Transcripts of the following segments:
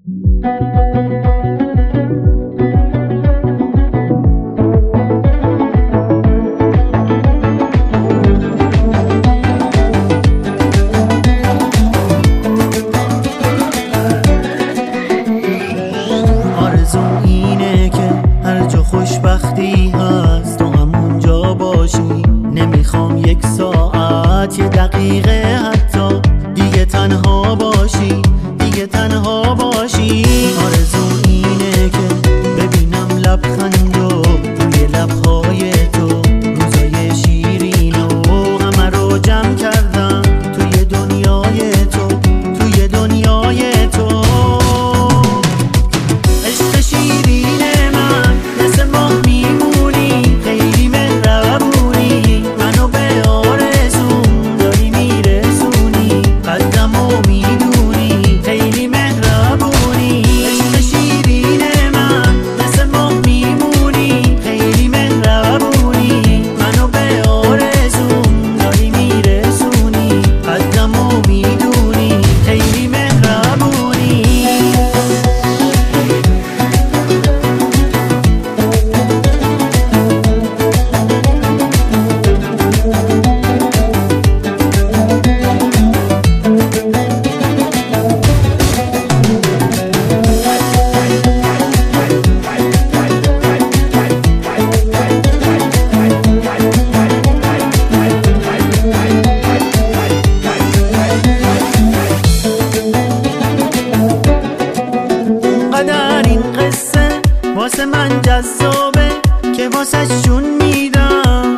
آرزوم اینه که هر جا خوشبختی هست تو همونجا باشی. نمیخوام یک ساعت، یه دقیقه حتی دیگه تنها باشی، دیگه تنها باشی. آرزوم اینه که ببینم لبخندو روی لبهای تو، روزای شیرین و همه رو جمع کردم توی دنیای تو، توی دنیای تو. عشق شیرین من مثل ماه میمونی، خیلی مهربونی، منو به آرزوم داری میرسونی، قدرمو میدونی خیلی مهربونی. عشق شیرین من مثل ماه میمونی، خیلی مهربونی، منو به آرزوم داری میرسونی، قدرمو میدونی خیلی مهربونی. قدر این قصه واسه من جذابه که واسه جون میدم،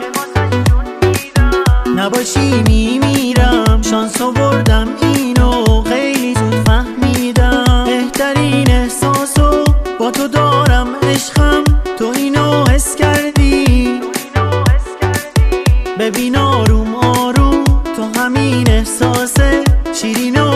نباشی میمیرم. شانسو بردم اینو خیلی زود فهمیدم، بهترین احساسو با تو دارم عشقم، تو اینو حس کردی. ببین آروم آروم تو همین احساسه شیرین